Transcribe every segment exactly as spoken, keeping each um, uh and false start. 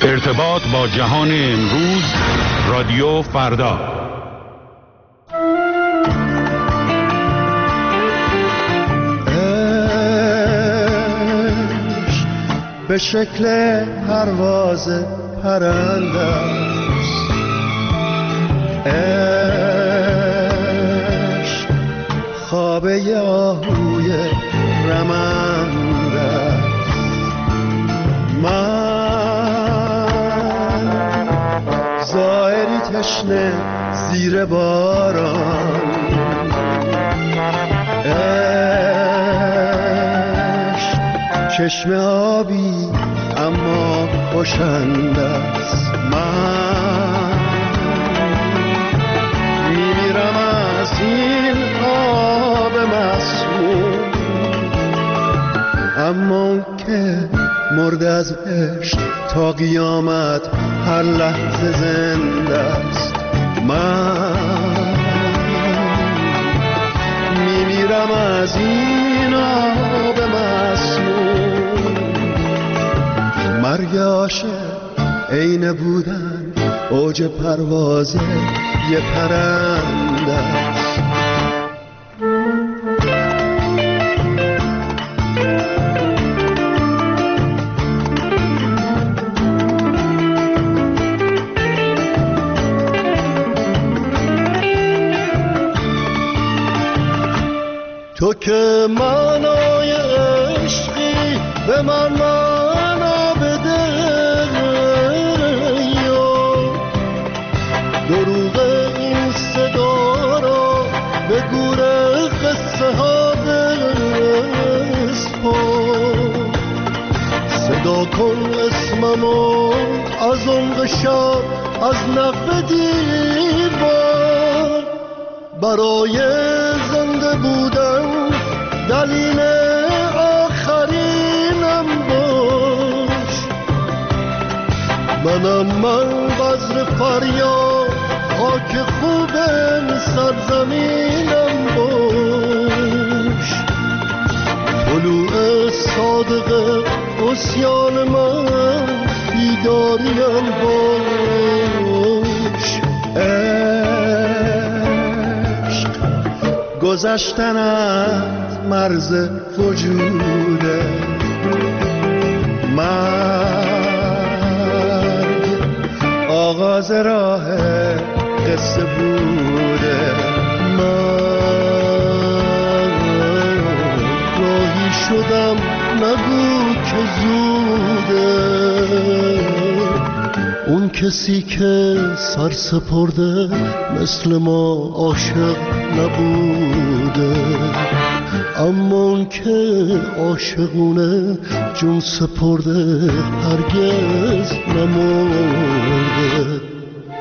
ارتباط با جهان امروز، رادیو فردا. عشق به شکل پرواز پرنده است، عشق خوابه آهوی رمنده است. من زائری تشنه زیر باران، عشق چشم آبی اما خوشنده است. من میمیرم از این آب مسموم، اما اون که مرد از عشق تا قیامت هر لحظه زنده است. من میمیرم از این آب مسموم. مرگ عاشق عین بودن اوج پرواز یه پرنده است. تو که معنای عشقی به من معنا بده، دروغ این صدا را به گور قصه ها بسپار. صدا کن اسممو از عمق شب، از نقب دیوار. برای زنده بودن دلیل آخرینم باش. منم من قدر فریاد، خاک خوب سرزمینم باش. طلوع صادق عصیان من بیداریم باش. عشق گذشتن از مرز وجوده، مرگ آغاز راه قصه بوده. من راهی شدم نگو که زوده، اون کسی که سر سپرده مثل ما عاشق نبوده، اما اون که عاشقونه جون سپرده هرگز نمرده.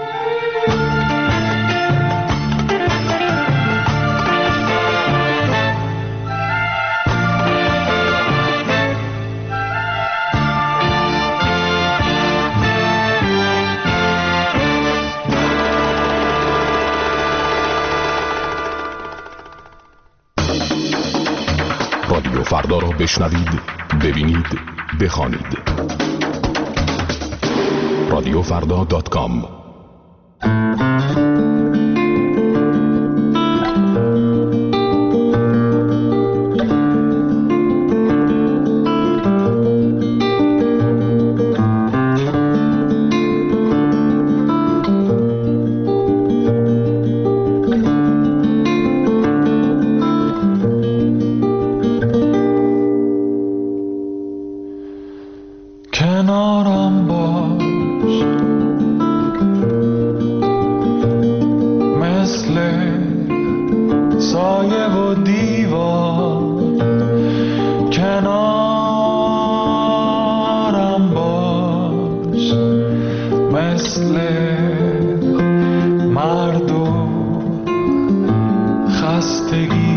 رادیو فردا را بشنوید، ببینید، بخوانید. رادیو فردا دات کام. کنارم باش، مثل سایه و دیوار. کنارم باش، مثل مرد و خستگی.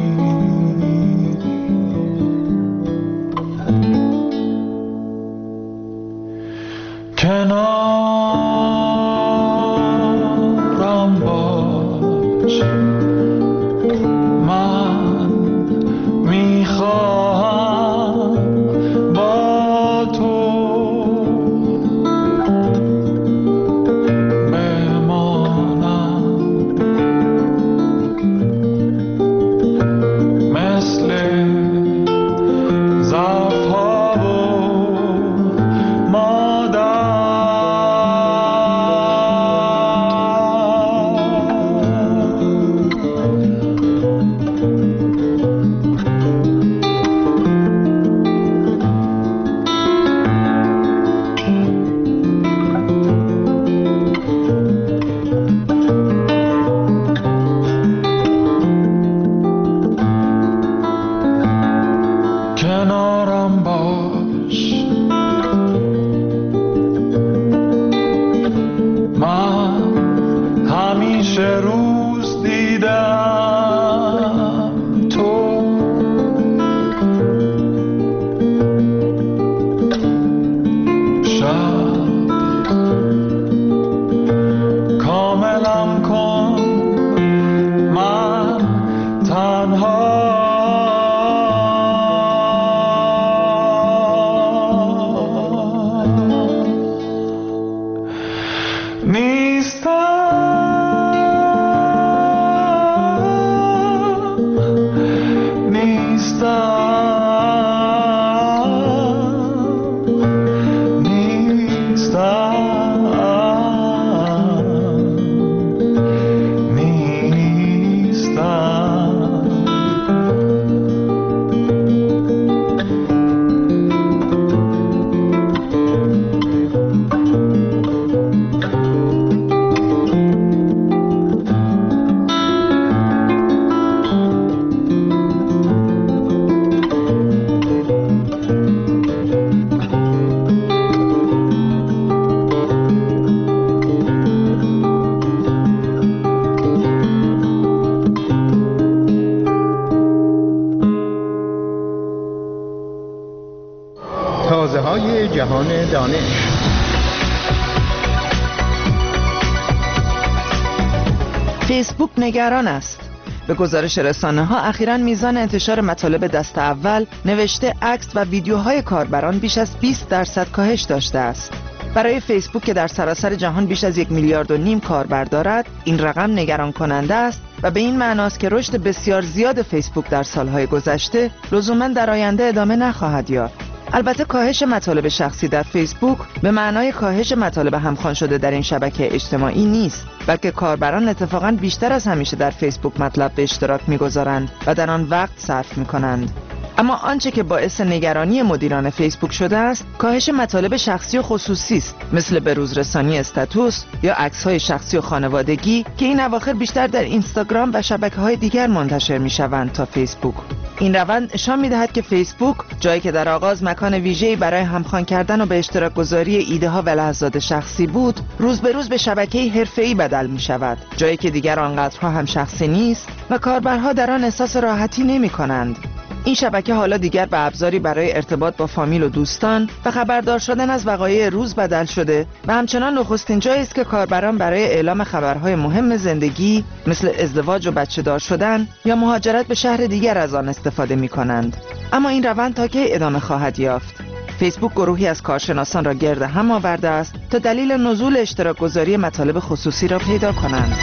کنارم باش، من میخواهم با تو برنامه جهان دانش. فیسبوک نگران است. به گزارش رسانه‌ها اخیراً میزان انتشار مطالب دست اول، نوشته، عکس و ویدیوهای کاربران بیش از بیست درصد کاهش داشته است. برای فیسبوک که در سراسر جهان بیش از یک میلیارد و نیم کاربر دارد، این رقم نگران کننده است و به این معناست که رشد بسیار زیاد فیسبوک در سالهای گذشته لزوماً در آینده ادامه نخواهد یافت. البته کاهش مطالب شخصی در فیسبوک به معنای کاهش مطالب همخوان شده در این شبکه اجتماعی نیست، بلکه کاربران اتفاقاً بیشتر از همیشه در فیسبوک مطلب به اشتراک می‌گذارند و در آن وقت صرف می‌کنند. اما آنچه که باعث نگرانی مدیران فیسبوک شده است، کاهش مطالب شخصی و خصوصی است، مثل بروزرسانی استاتوس یا عکس‌های شخصی و خانوادگی که این اواخر بیشتر در اینستاگرام و شبکه‌های دیگر منتشر می‌شوند تا فیسبوک. این روند نشان می‌دهد که فیسبوک، جایی که در آغاز مکان ویژه‌ای برای همخوان کردن و به اشتراک گذاری ایده‌ها و لحظات شخصی بود، روز به روز به شبکه‌ای حرفه‌ای بدل می‌شود، جایی که دیگر آنقدرها هم شخصی نیست و کاربرها در آن احساس راحتی نمی‌کنند. این شبکه حالا دیگر به ابزاری برای ارتباط با فامیل و دوستان و خبردار شدن از وقایع روز بدل شده و همچنان نخستین جایی است که کاربران برای اعلام خبرهای مهم زندگی مثل ازدواج و بچه دار شدن یا مهاجرت به شهر دیگر از آن استفاده می کنند. اما این روند تا کی ادامه خواهد یافت؟ فیسبوک گروهی از کارشناسان را گرد هم آورده است تا دلیل نزول اشتراک گذاری مطالب خصوصی را پیدا کنند.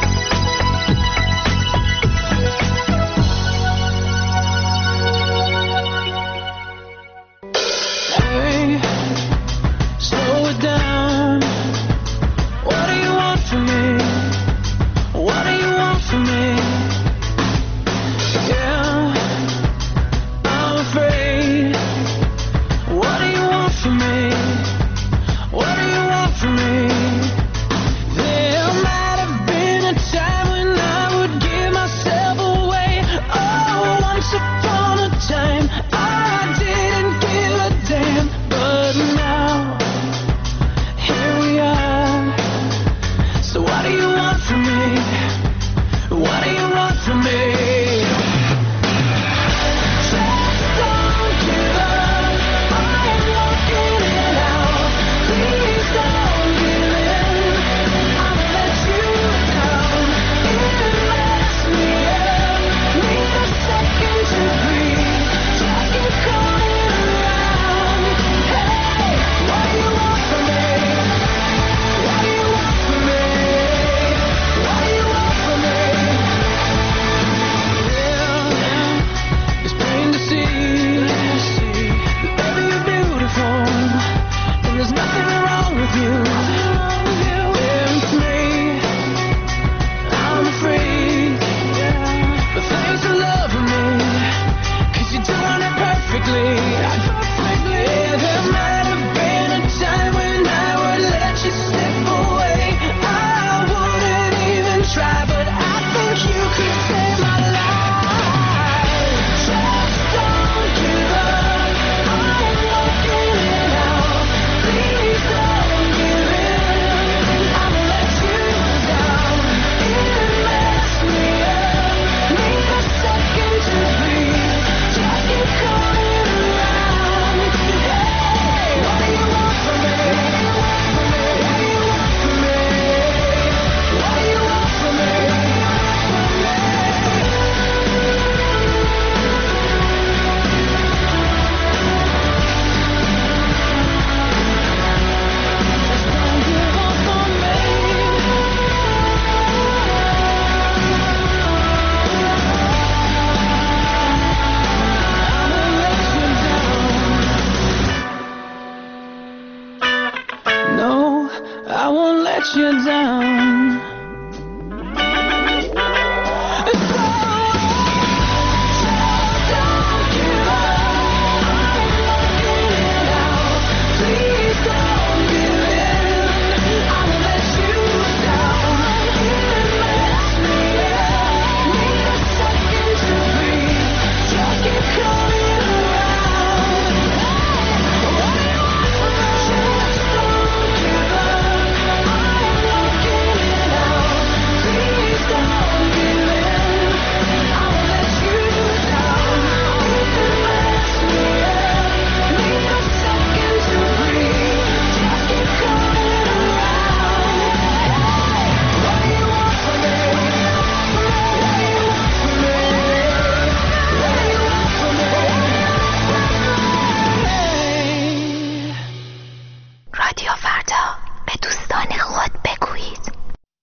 رادیو فردا به دوستان خود بگویید.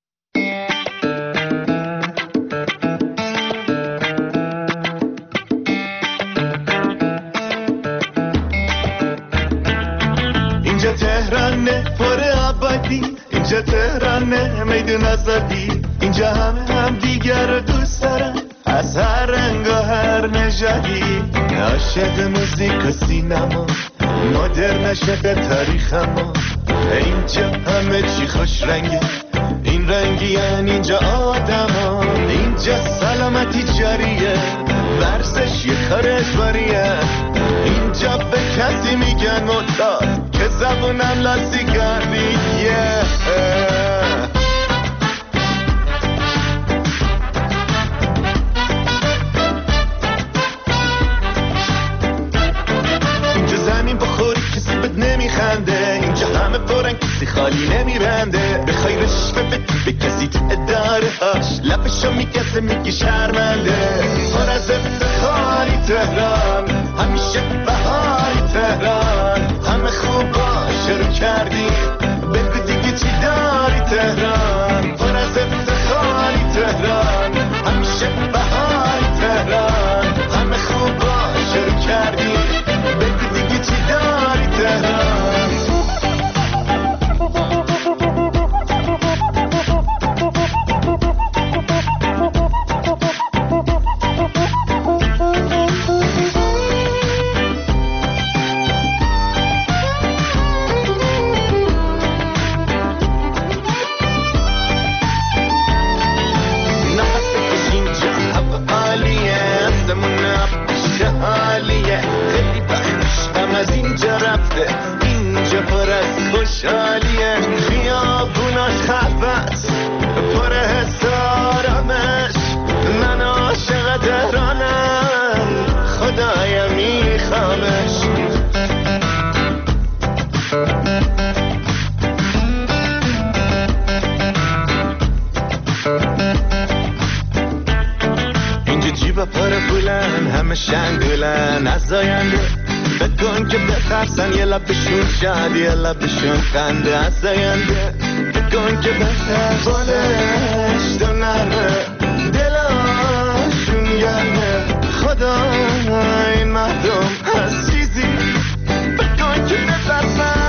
اینجا تهرانه پر آبادی، اینجا تهرانه میدون آزادی، اینجا همه هم دیگر رو دوست دارن از هر رنگ و هر نژادی. عاشق موزیک و سینما، مدرن عاشق تاریخ ما، اینجا همه چی خوش رنگه، این رنگی یعنی اینجا آدم، اینجا سلامتی جاریه، ورزش یه کار اجباریه، اینجا به کسی میگن معتاد که زبونم لاسی گردیه. اینجا زمین بخوری کسی بد نمیخنده، اینجا همه پرن کسی خالی نمیبنده، بخوای رشوه بدی به کسی تو اداره هاش لبشو میگزه میگی شرمنده. پر از افتخاری تهران، همیشه بهاری تهران، همه خوب شروع کردی بگو دیگه چی داری تهران. پر از افتخاری تهران، همیشه بهاری تهران، همه خوب شروع کردی بگو دیگه چی داری تهران. از اینجا رفته، اینجا پر از خوشحالیه، خیابوناش خلوت پر حس آرامش، من عاشق تهرانم خدایا میخوامش. اینجا جیبا پر پولن، همه شنگولن از آینده، بگن که بترسن یه لبشون شاد یه لبشون خنده از آینده، بگن که بترس بالش دو نرمه دلاشون گرمه، خدا این مردم از چیزی بگن که بترسن.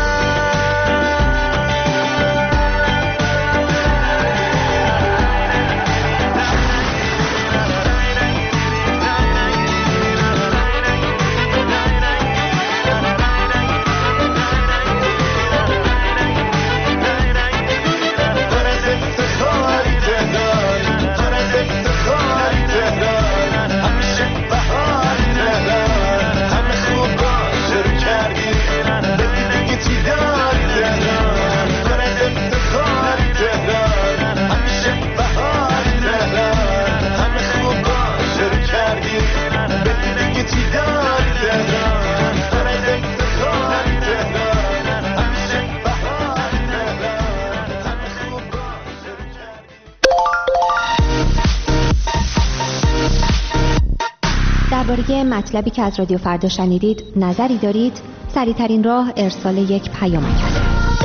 درباره مطلبی که از رادیو فردا شنیدید نظری دارید؟ سریع‌ترین راه ارسال یک پیامک است.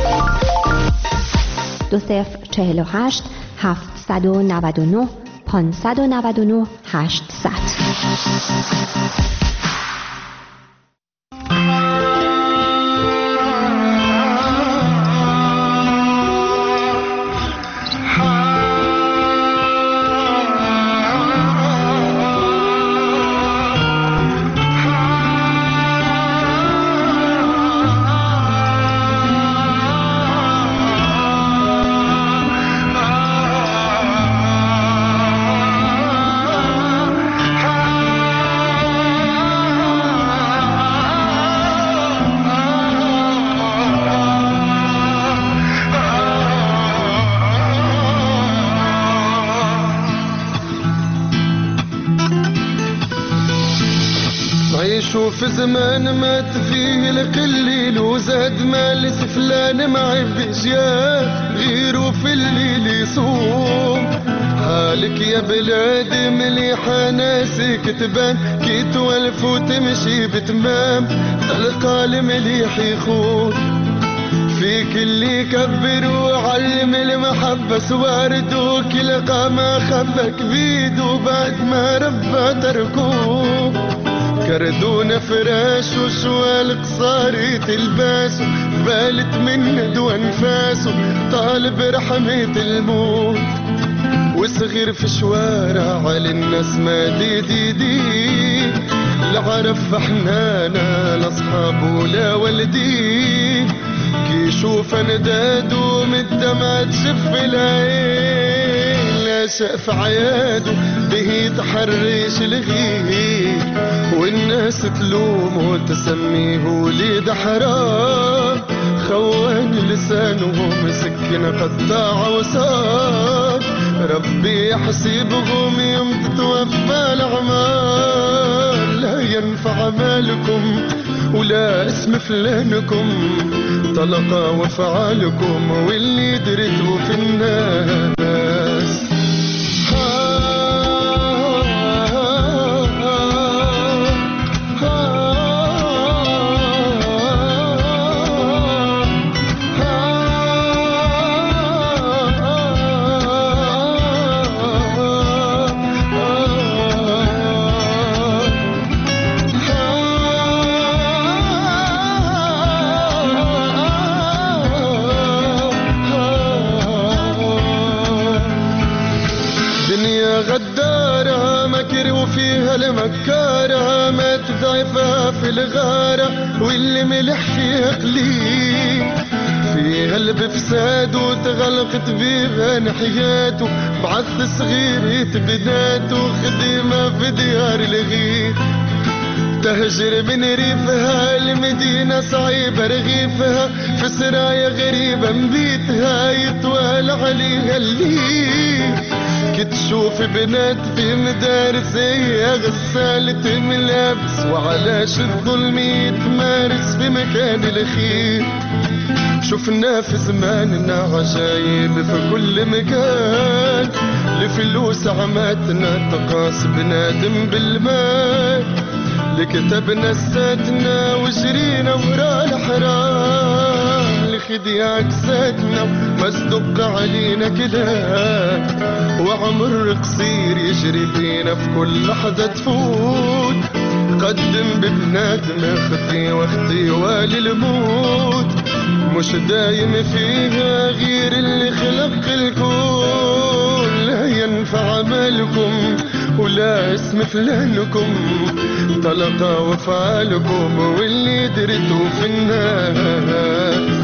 دو صفر چهل و هشت هفتصد و نود و نه پانصد و نود و نه هشتصد. شوف زمان مات فيه القليل وزاد مال سفلان ما عبش يا غيره في الليل يصوم. حالك يا بلاد مليحة ناسك تبان كي توالف وتمشي بتمام، تلقى المليح يخون فيك الكل يكبر وعلم المحبة سوارد وكل قامة خبك بيد وبعد ما ربى تركوه كردون فراش وشوال قصاري تلباسه بالت من دو انفاسه طالب رحمة الموت وصغير في شوارع على الناس ما دي دي دي لا عرف حنانا لاصحاب ولا ولدي كي يشوف ندادو من الدمع تشف العين لا شاف عيادو به تحرش الغير والناس تلومه وتسميه وليد حرام خوان لسانه مسكن قطاع وصار ربي يحسبهم يوم تتوفى الأعمال لا ينفع مالكم ولا اسم فلانكم طلقا وفعالكم واللي درتوا في الناس غدارة مكر وفيها المكارة ما تضعفها في الغارة واللي ملح فيها قليل فيها البفساد وتغلقت بيها نحياته بعث صغير بناته خدمة في ديار الغير تهجر من ريفها المدينة صعيبة رغيفها في سرايا غريبة مبيتها يطوال عليها الليل كتشوف بنات في مدارس هي غسالة ملابس وعلاش الظلم يتمارس في مكان الخير شفنا في زماننا عجايب في كل مكان لفلوس عماتنا تقاس بنادم بالمال لكتبنا ساتنا وجرينا ورا الحرام لخديع كساتنا مصدق علينا كلام وعمر قصير يجري بينا في كل لحظة تفوت قدم ببنادم اختي واختي والي الموت مش دايم فيها غير اللي خلق الكون لا ينفع مالكم ولا اسم فلانكم طلقا وفعالكم واللي درتوا في الناس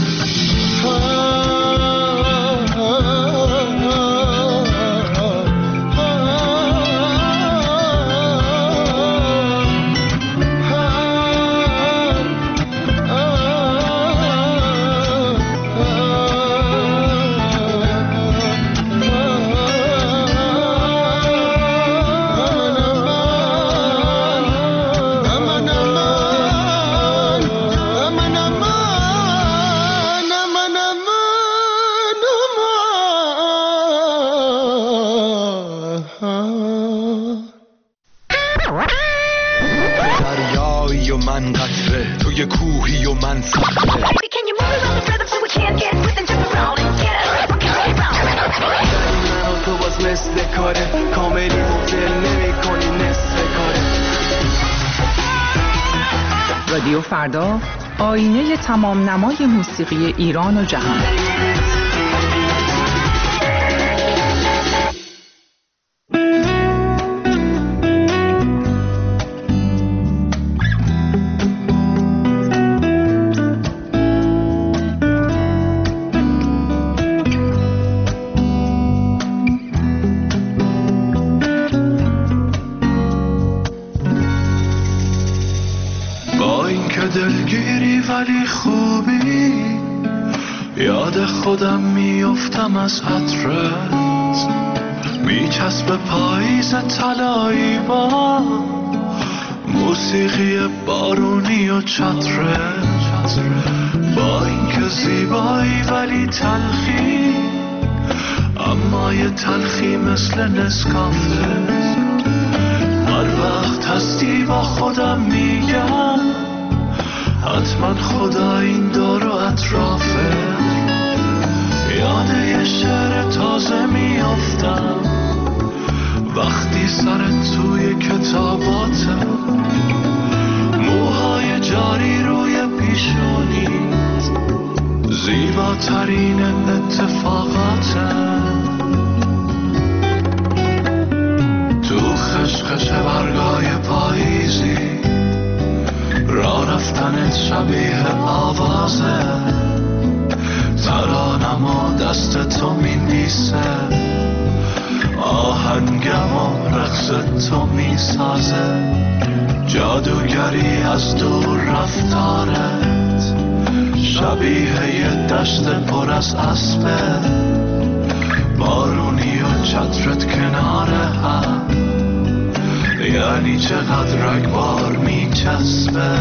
دریایی و من قطره توی کوهی و من صخره من و تو باز مثل کاره کاملی مفل نمی کنی نصف کاره رادیو فردا آینه تمام نمای موسیقی ایران و جهان. دلگیری ولی خوبی یاد خودم میافتم از عطرت میچسب پاییز طلایی با موسیقی بارونی و چترت با اینکه زیبایی ولی تلخی اما یه تلخی مثل نسکافه هر وقت هستی با خودم میگم حتما خدا این دور و اطرافه خراباته، موهای جاری روی پیشونیت، زیباترین اتفاقاته. تو خشخش برگای پاییزی، راه رفتنت شبیه آوازه، ترانم و دست تو می‌نویسه، آهنگم و رقص تو میسازه، جادوگری از دور رفتارت، شبیه یه دشت پر از اسبه، بارونی و چترت کنار هم، یعنی چقدر رگبار میچسبه.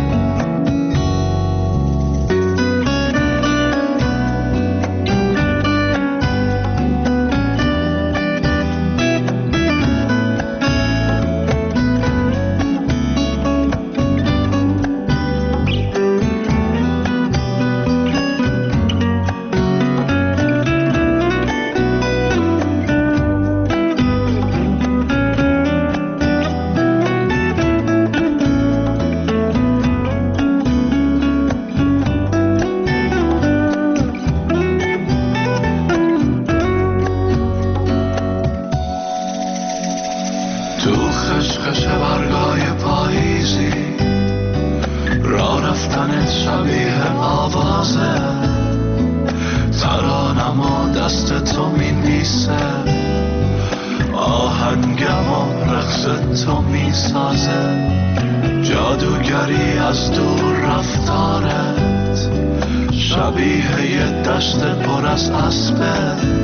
جادوگری از دور رفتارت، شبیه یه دشت پر از اسبه،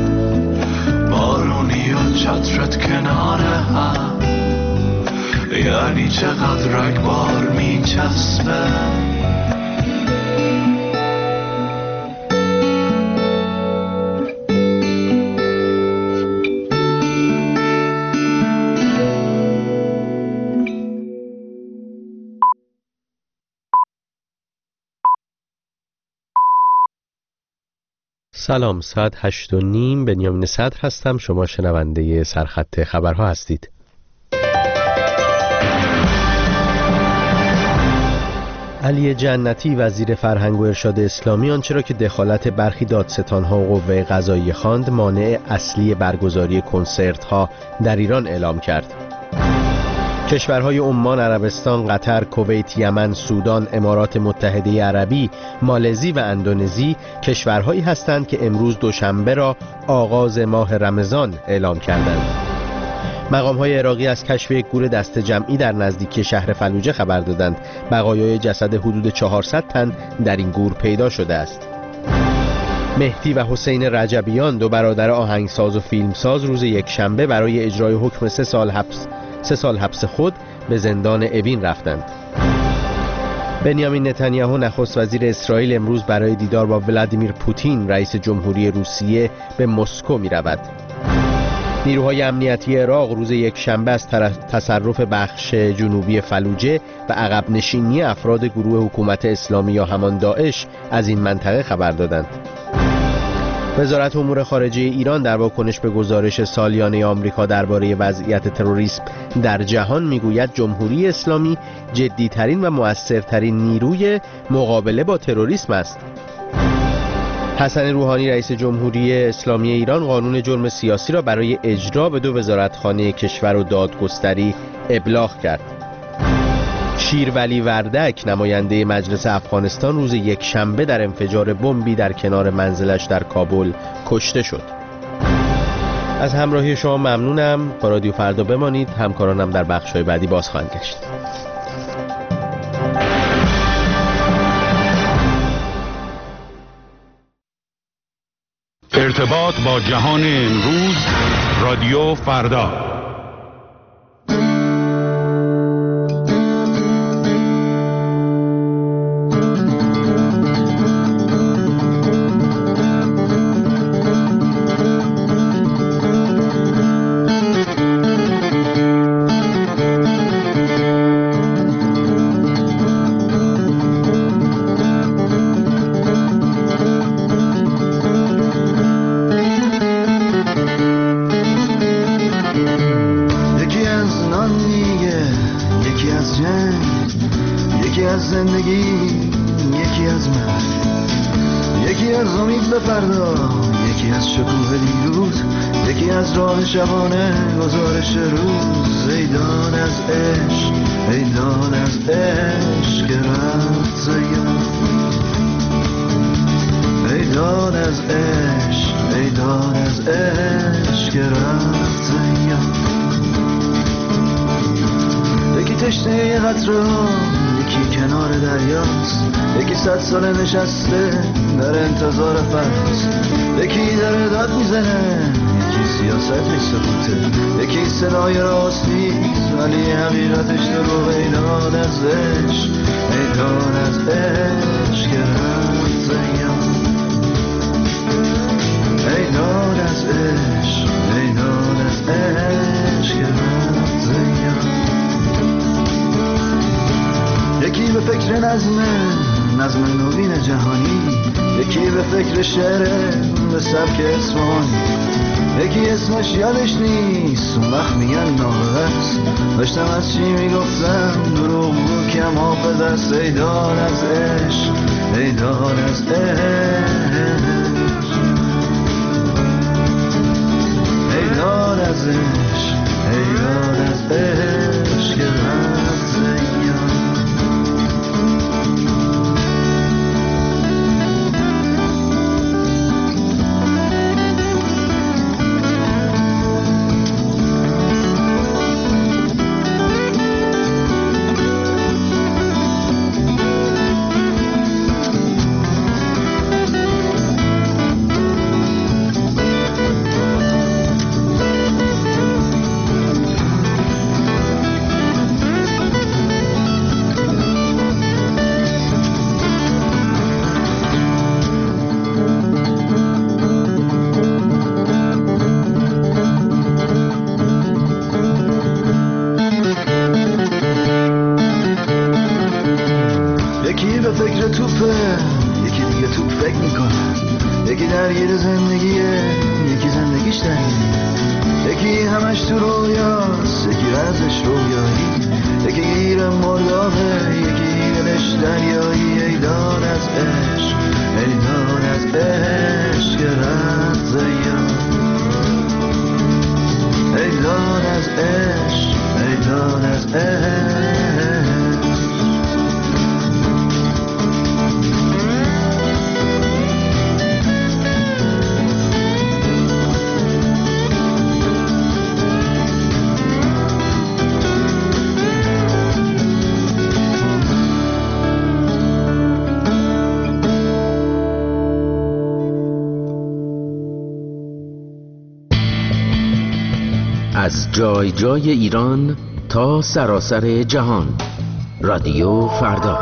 بارونی و چترت کنار هم، یعنی چقدر رگبار میچسبه. سلام، ساعت هشت و نیم. بنیامین صدر هستم. شما شنونده سرخط خبرها هستید. علی جنتی وزیر فرهنگ و ارشاد اسلامی آنچه را که دخالت برخی دادستان‌ها و قوه قضاییه خواند مانع اصلی برگزاری کنسرت‌ها در ایران اعلام کرد. کشورهای عمان، عربستان، قطر، کویت، یمن، سودان، امارات متحده عربی، مالزی و اندونزی کشورهایی هستند که امروز دوشنبه را آغاز ماه رمضان اعلام کردند. مقام‌های عراقی از کشف یک گور دست جمعی در نزدیکی شهر فلوجه خبر دادند. بقایای جسد حدود چهارصد تن در این گور پیدا شده است. مهدی و حسین رجبیان، دو برادر آهنگساز و فیلمساز، روز یک شنبه برای اجرای حکم سه سال حبس سه سال حبس خود به زندان اوین رفتند. بنیامین نتانیاهو نخست وزیر اسرائیل امروز برای دیدار با ولادیمیر پوتین رئیس جمهوری روسیه به مسکو می رود. نیروهای امنیتی عراق روز یک شنبه از تصرف بخش جنوبی فلوجه و عقب نشینی افراد گروه حکومت اسلامی یا همان داعش از این منطقه خبر دادند. وزارت امور خارجه ایران در واکنش به گزارش سالیانه آمریکا درباره وضعیت تروریسم در جهان میگوید جمهوری اسلامی جدی‌ترین و مؤثرترین نیروی مقابله با تروریسم است. حسن روحانی رئیس جمهوری اسلامی ایران قانون جرم سیاسی را برای اجرا به دو وزارتخانه کشور و دادگستری ابلاغ کرد. شیرولی وردک نماینده مجلس افغانستان روز یک شنبه در انفجار بمبی در کنار منزلش در کابل کشته شد. از همراهی شما ممنونم. با رادیو فردا بمانید. همکارانم در بخش‌های بعدی باز خواهند گشت. ارتباط با جهان امروز، رادیو فردا. از امید به فردا، یکی از شکوه دیروز، یکی از راه شبانه گزارش روز. ای داد از عشق، ای داد از عشق که رفت زیاد، ای داد از عشق، ای داد از عشق که رفت زیاد. یکی تشنه یه قطره ها، یکی کنار دریاست، یکی صد سال نشسته در انتظار فصل، یکی داره داد میزنه، یکی سیاست سکوته، یکی صدای راست نیست ولی حقیقتش دروغ. ای داد از عشق، ای داد از عشق که رفت زیاد، ای داد از عشق، ای داد از عشق که رفت زیاد. یکی به فکر نظم نظم نوین جهانی، یکی به فکر شعر به سبک اصفهانی، یکی اسمش یادش نیست اون وقت میگن ناقص. داشتم از چی میگفتم دروغ بود کم حافظ است. ای داد از عشق، ای داد از عشق، ای داد از عشق، ای داد از عشق که رفت زیاد. از جای جای ایران تا سراسر جهان، رادیو فردا.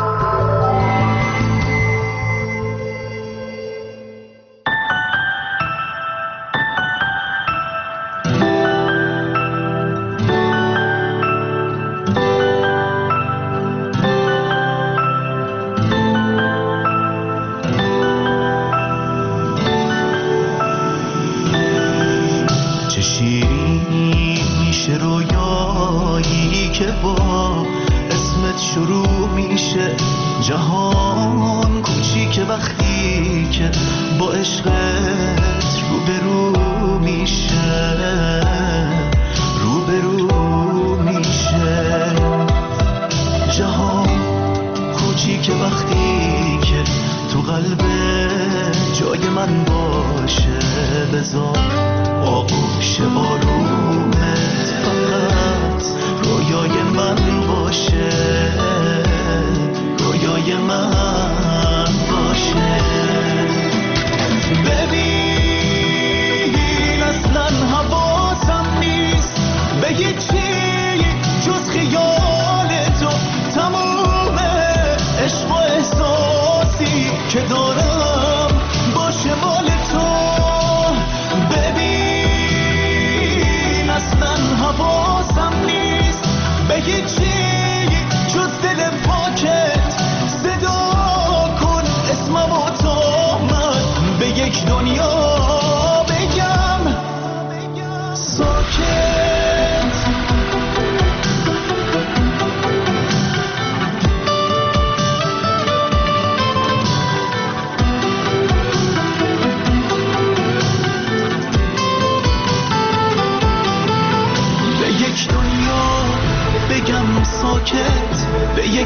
دنیا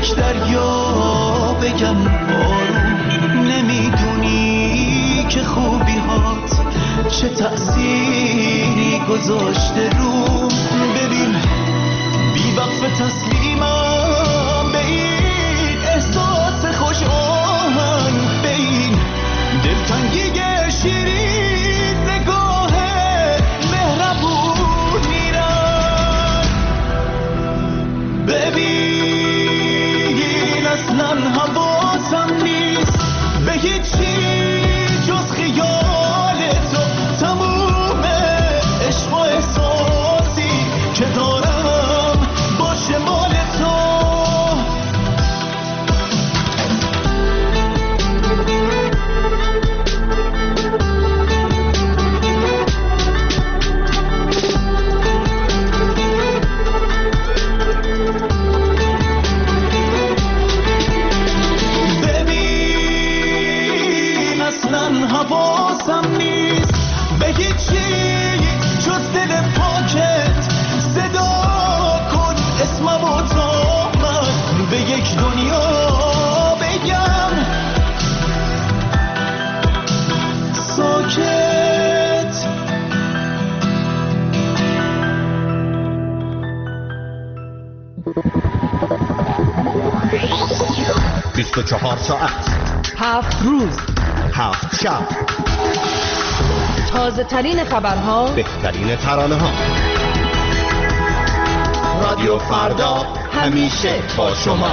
یک دریا بگم آروم، نمیدونی که خوبی هات چه تأثیری گذاشته روم. ببین بی وقف تسلیمم به این احساس خوش آهنگ، به این دلتنگی شیرین نگاه مهربون میرم. ببین اصلا حواسم نیست به هیچی جز خیال تو، تموم عشق و احساسی که دارم باشه مال تو. حواسم نیست به هیچی جز دل پاکت، صدا کن اسمم و تا من به یک دنیا بگم ساکت. بیست و چهار ساعت، هفت روز، هفت شب، تازه ترین خبرها، بهترین ترانه ها. رادیو فردا همیشه با شما.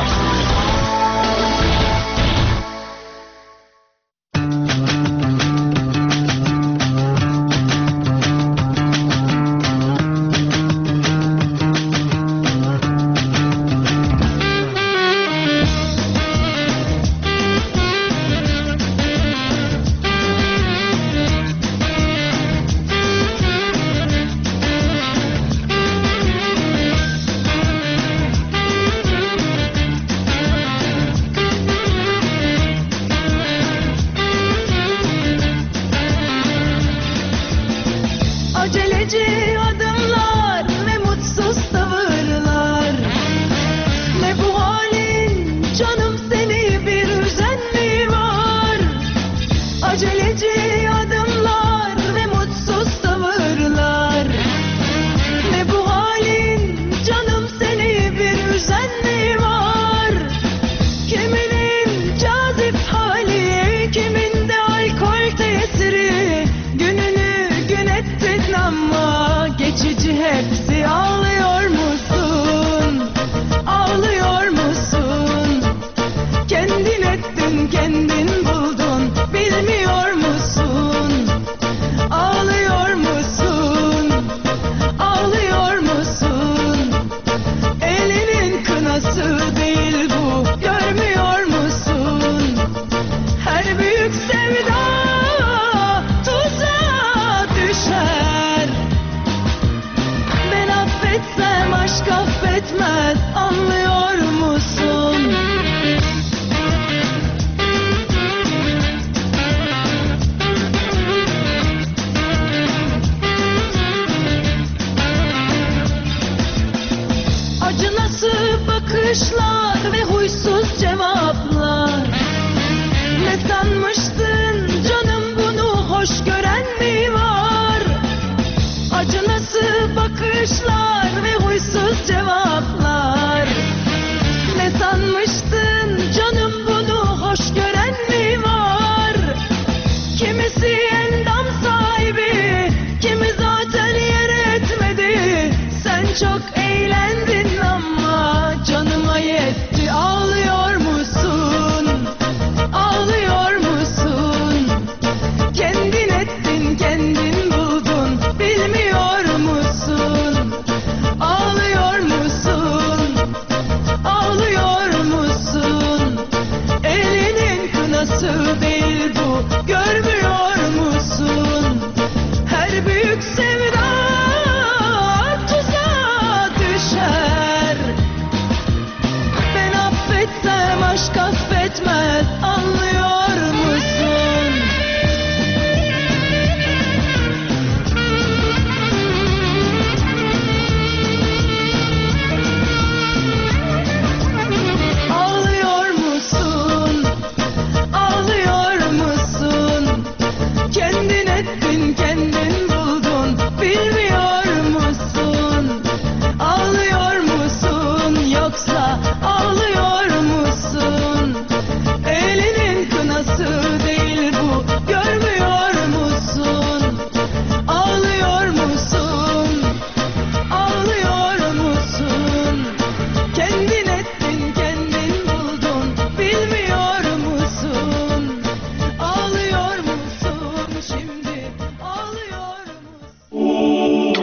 ettin kendin buldun, bilmiyor musun? Ağlıyor musun yoksa ağlıyor musun? Elinin kınası değil bu, görmüyor musun? Ağlıyor musun? Ağlıyor musun? Kendin ettin kendin buldun, bilmiyor musun? Ağlıyor musun şimdi? Ağlıyor musun?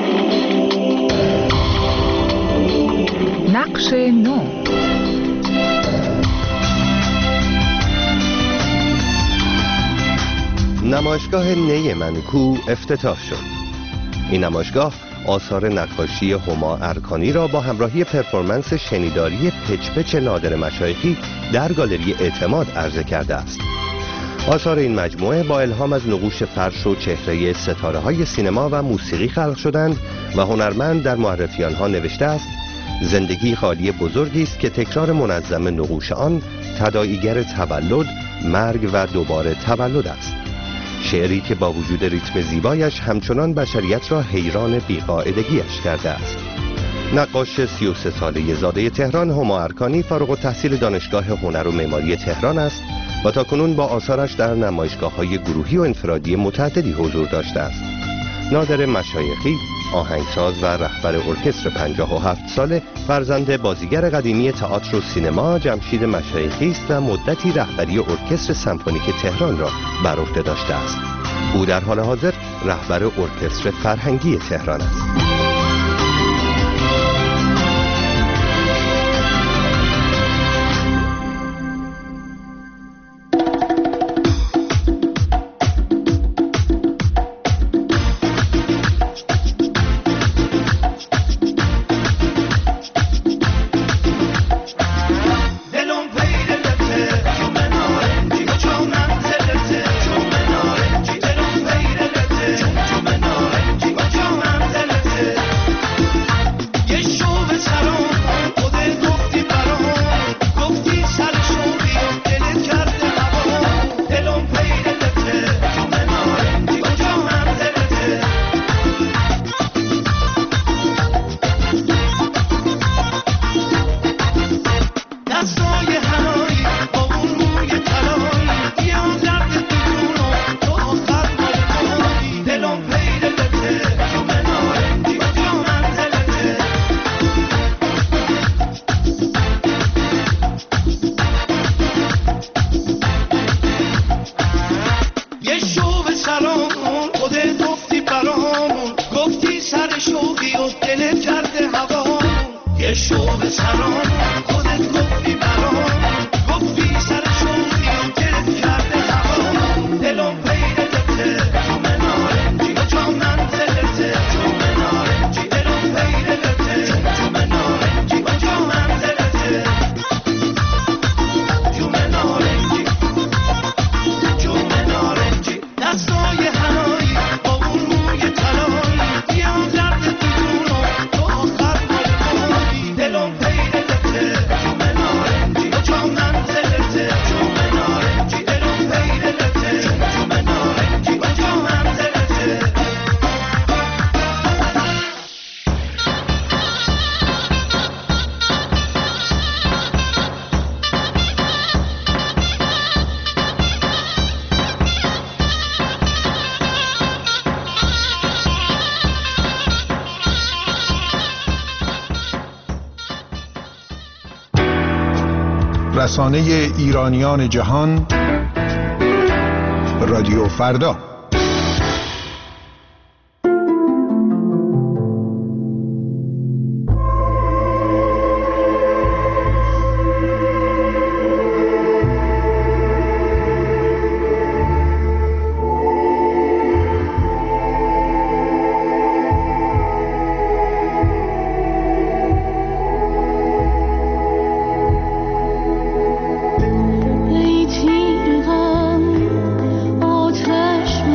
نقش نو. نمایشگاه نی منکو افتتاح شد. این نمایشگاه آثار نقاشی هما ارکانی را با همراهی پرفورمنس شنیداری پچ پچ نادر مشایخی در گالری اعتماد عرضه کرده است. آثار این مجموعه با الهام از نقوش فرش و چهره ستاره های سینما و موسیقی خلق شدند و هنرمند در معرفی آنها نوشته است: زندگی خالی بزرگی است که تکرار منظم نقوش آن تداعیگر تولد، مرگ و دوباره تولد است. شعری که با وجود ریتم زیبایش همچنان بشریت را حیران بی‌قاعدگیش کرده است. نقاش سی و سه ساله زاده تهران هما ارکانی فارغ التحصیل دانشگاه هنر و معماری تهران است و تاکنون با آثارش در نمایشگاه‌های گروهی و انفرادی متعددی حضور داشته است. نادر مشایخی، آهنگساز و رهبر ارکستر پنجاه و هفت ساله، فرزند بازیگر قدیمی تئاتر و سینما جمشید مشایخی است و مدتی رهبری ارکستر سمفونیک تهران را بر عهده داشته است. او در حال حاضر رهبر ارکستر فرهنگی تهران است. رسانه ایرانیان جهان، رادیو فردا. ای تیرغم آتش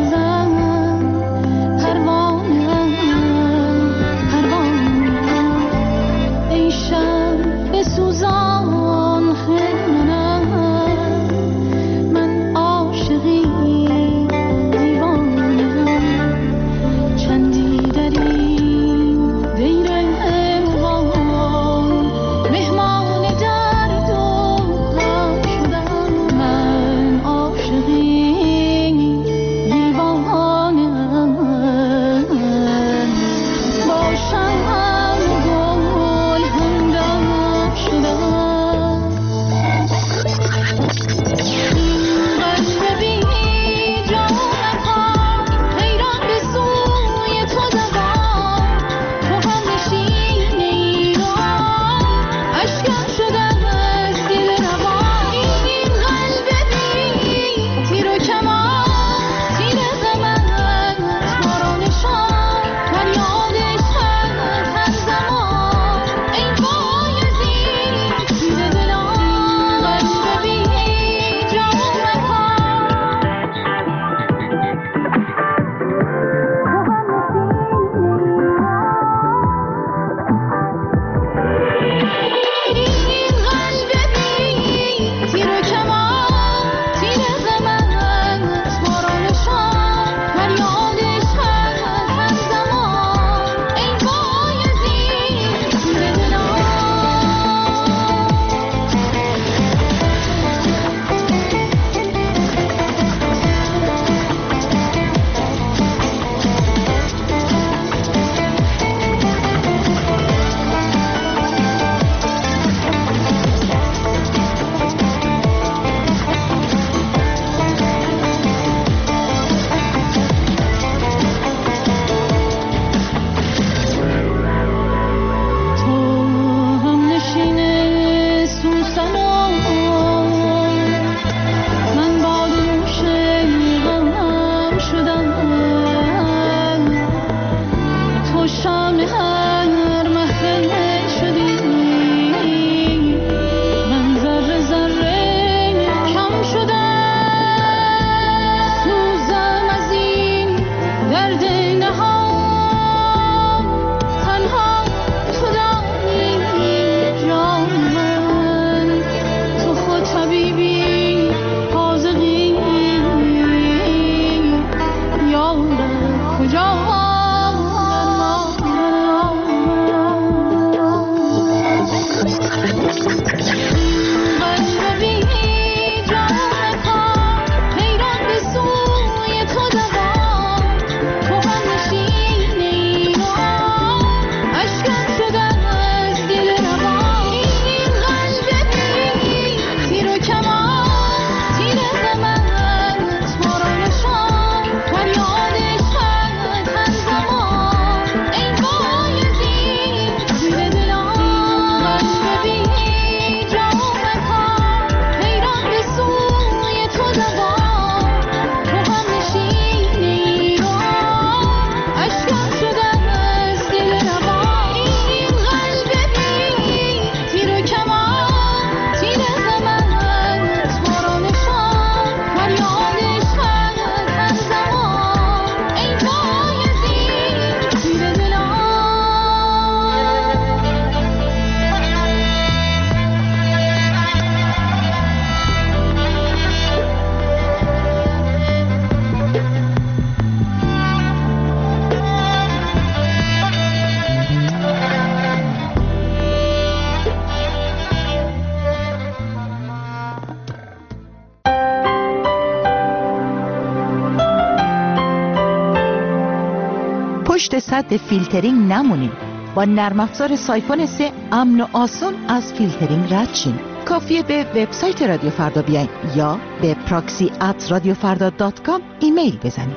پشت سد فیلترینگ نمونین. با نرم افزار سایفون سه امن و آسون از فیلترینگ رد شین. کافیه به وبسایت رادیو فردا بیاین یا به پراکسی ات رادیو فردا دات کام ایمیل بزنید.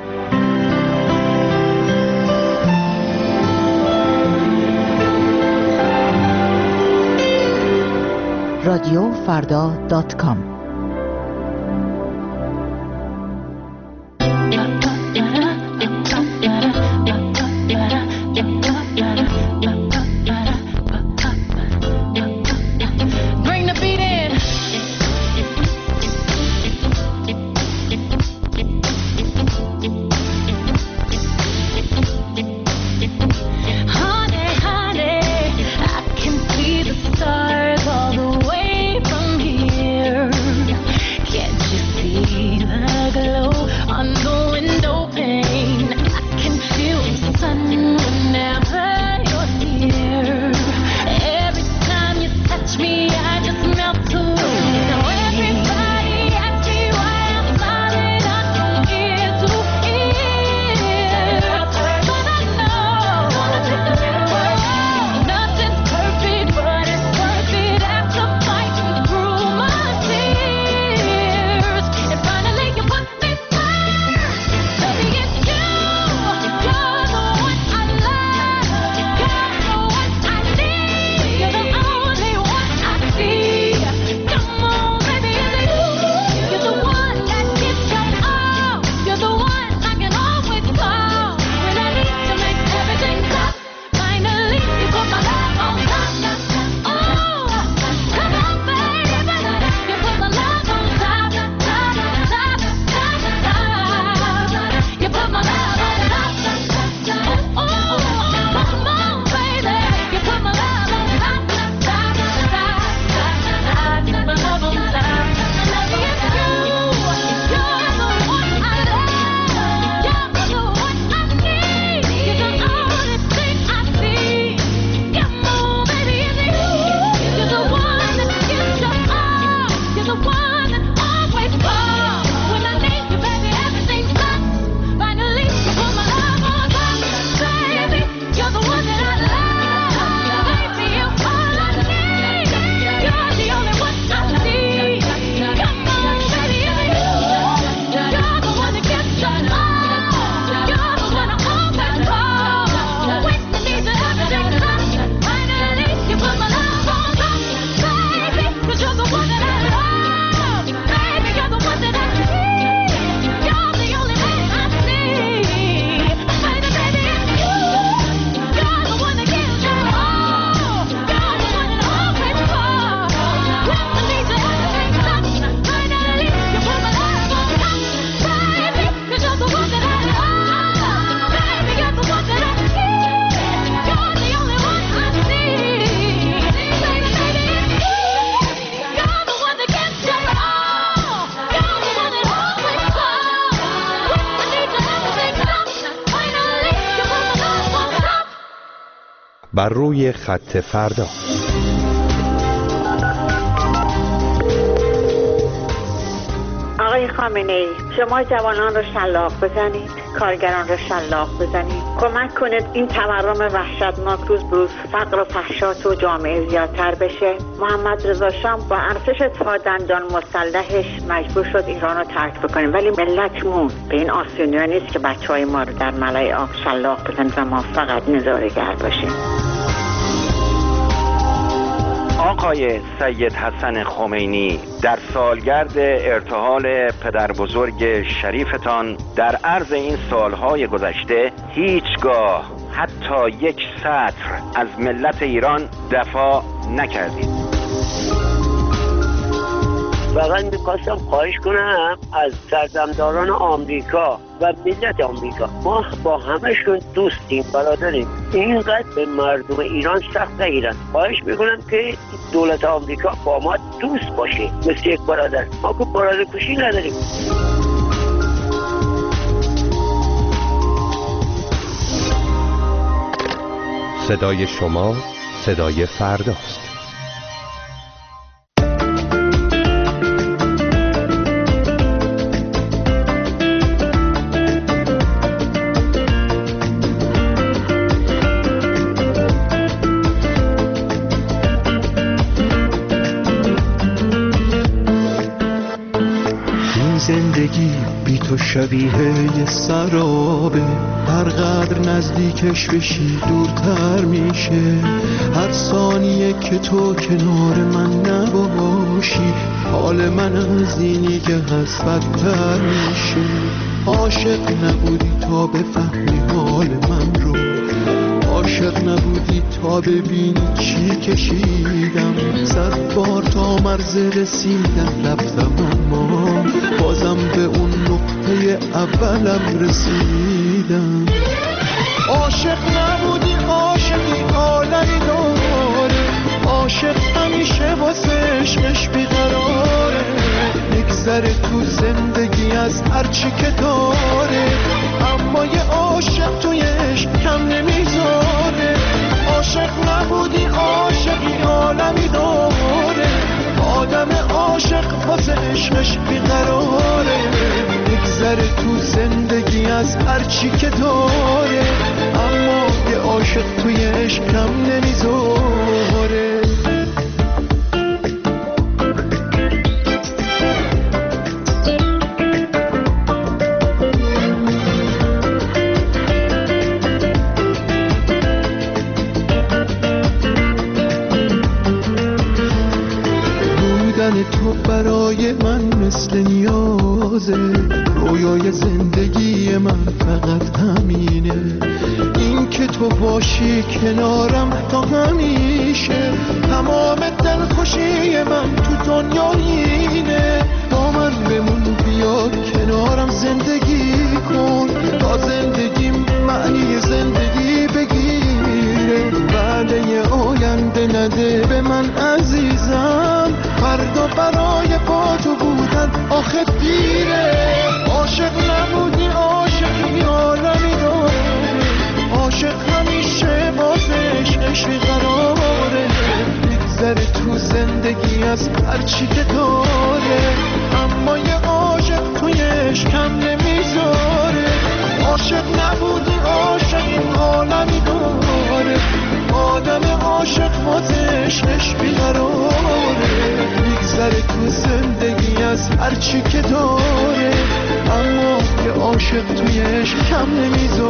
رادیو فردا دات کام. بر روی خط فردا. آقای خامنه‌ای، شما جوانان رو شلاق بزنید، کارگران رو شلاق بزنید، کمک کنید این تورم وحشتناک روز به روز فقر و فحشا تو جامعه زیادتر بشه. محمد رضا شاه با ارتش دندان مسلحش مجبور شد ایران رو ترک بکنه، ولی ملتمون به این آسونیا نیست که بچهای ما رو در ملای آب شلاق بزنید و ما فقط نظاره‌گر باشیم. آقای سید حسن خمینی، در سالگرد ارتحال پدر بزرگ شریفتان در عرض این سالهای گذشته هیچگاه حتی یک سطر از ملت ایران دفاع نکردید. فقط میخواستم خواهش کنم از سرزمداران آمریکا و ملت آمریکا، ما با همشون دوستیم، برادریم، اینقدر به مردم ایران سخت نگیرن. خواهش میکنم که دولت آمریکا با ما دوست باشه، مثل یک برادر. ما که برادر کشی نداریم. صدای شما صدای فرداست. شبیه یه سرابه، هر قدر نزدیکش بشی دورتر میشه. هر ثانیه که تو کنار من نباشی حال من از اینی که هست بدتر میشه. عاشق نبودی تا بفهمی حال من رو، عاشق نبودی تا ببینی چی کشیدم. صد بار تا مرز رسیدم رفتم اما بازم به اون نقطه اولم رسیدم. عاشق نبودی عاشقی عالمی داره، عاشق همیشه واسه عشقش بیقراره. نگذره تو زندگی از هرچی که داره، اما یه عاشق توی عشق کم نمیذاره. عاشق نبودی عاشقی عالمی داره، آدم عاشق واسه عشقش بیقراره. نگذره تو زندگی از هرچی که داره، اما یه عاشق توی عشق کم نمیذاره. تو برای من مثل نیازه، رویای زندگی من فقط همینه. این که تو باشی کنارم تا همیشه، تمام دلخوشی من تو دنیا اینه. با من بمون بیا کنارم زندگی کن، تا زندگیم معنی زندگی بگیره. وعده آینده نده به من عزیزم، فردا برای با تو بودن آخه دیره. عاشق نبودی عاشقی عالمی داره، عاشق همیشه واسه عشقش بیقراره. بگذره تو زندگی از هرچی که داره، اما یه عاشق توی عشق کم نمیذاره. عاشق نبودی عاشقی عالمی داره، آدم عاشق واسه عشقش بیقراره. بگذره تو زندگی از هرچی که داره، اما یه عاشق توی عشق کم نمیذاره.